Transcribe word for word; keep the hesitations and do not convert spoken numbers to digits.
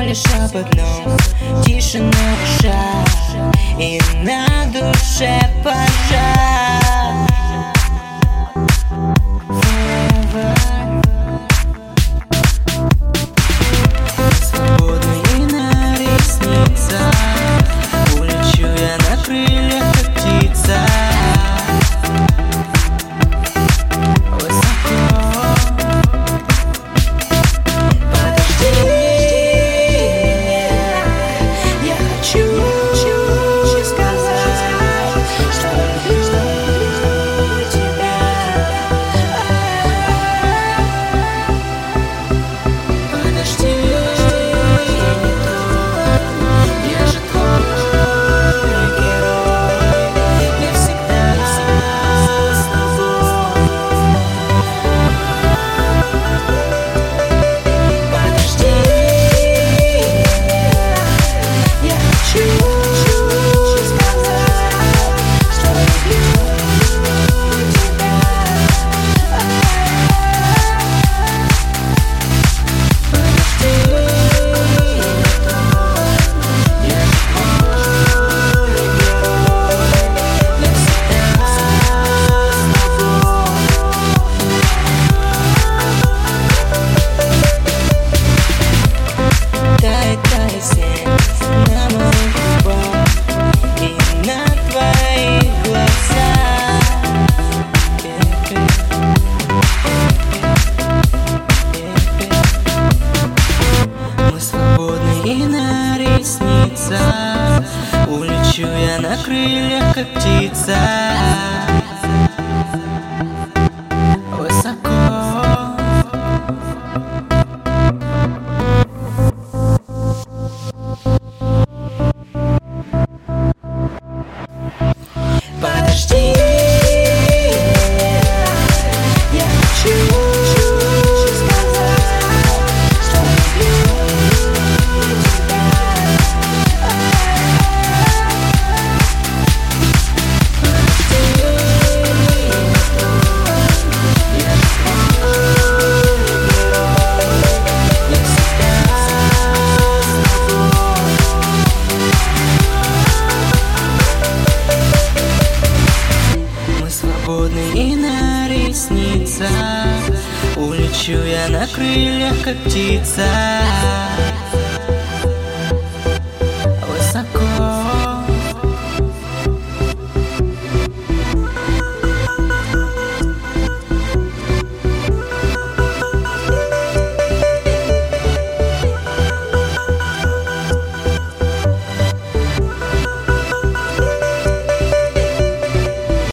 лишь об одном: тишина в ушах и на душе пожар. Свободный на ресницах, улечу я на крыльях, как птица. И на ресницах улечу я на крыльях, как птица. Высоко. Подожди, я хочу и на ресницах улечу я на крыльях, как птица.